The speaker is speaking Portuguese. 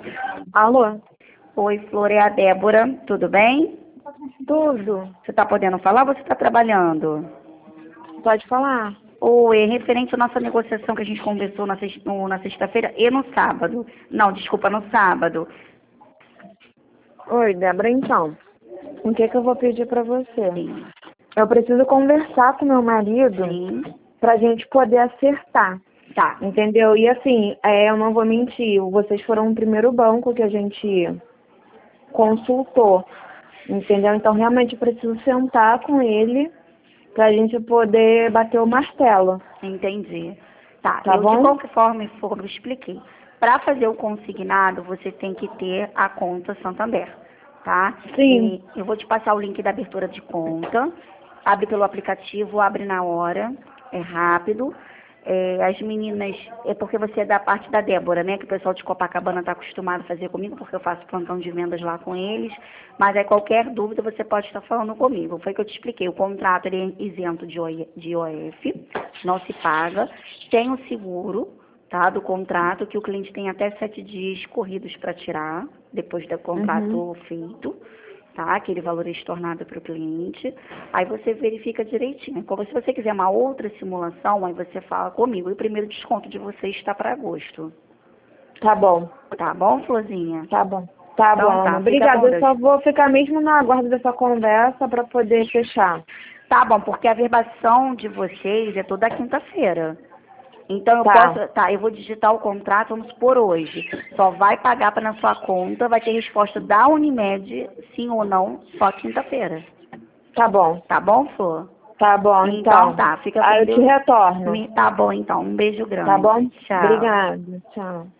Alô? Oi, Flor, é a Débora, tudo bem? Tudo? Você está podendo falar ou você está trabalhando? Pode falar. Oi, é referente à nossa negociação que a gente conversou na sexta-feira e no sábado. Não, desculpa, no sábado. Oi, Débora, então. O que eu vou pedir pra você? Sim. Eu preciso conversar com meu marido Sim. pra gente poder acertar, Tá. entendeu? E assim, eu não vou mentir, vocês foram o primeiro banco que a gente consultou, entendeu? Então realmente eu preciso sentar com ele pra gente poder bater o martelo, Entendi. Tá, tá de bom? qualquer forma, eu expliquei. Para fazer o consignado, você tem que ter a conta Santander, tá? Sim. E eu vou te passar o link da abertura de conta. Abre pelo aplicativo, abre na hora, é rápido. As meninas, é porque você é da parte da Débora, né? Que o pessoal de Copacabana está acostumado a fazer comigo, porque eu faço plantão de vendas lá com eles. Mas aí qualquer dúvida você pode estar falando comigo. Foi o que eu te expliquei. O contrato ele é isento de IOF, não se paga. Tem o seguro, tá? Do contrato, que o cliente tem até 7 dias corridos para tirar, depois do Uhum. contrato feito. Tá? Aquele valor é estornado para o cliente. Aí você verifica direitinho. Como se você quiser uma outra simulação, aí você fala comigo. E o primeiro desconto de vocês está para agosto. Tá bom. Tá bom, Florzinha? Tá bom. Tá bom, Então Ana. tá, fica com Obrigada. Eu Deus. só vou ficar mesmo na aguardo dessa conversa para poder fechar. Tá bom, porque a verbação de vocês é toda quinta-feira. Então eu Tá. posso, tá, eu vou digitar o contrato, vamos por hoje. Só vai pagar para na sua conta, vai ter resposta da Unimed, sim ou não, só quinta-feira. Tá bom. Tá bom, Flor? Tá bom, Então então. tá, fica Aí com eu te Deus. retorno. Tá bom então, um beijo Tá grande. bom? Tchau. Obrigada. Tchau.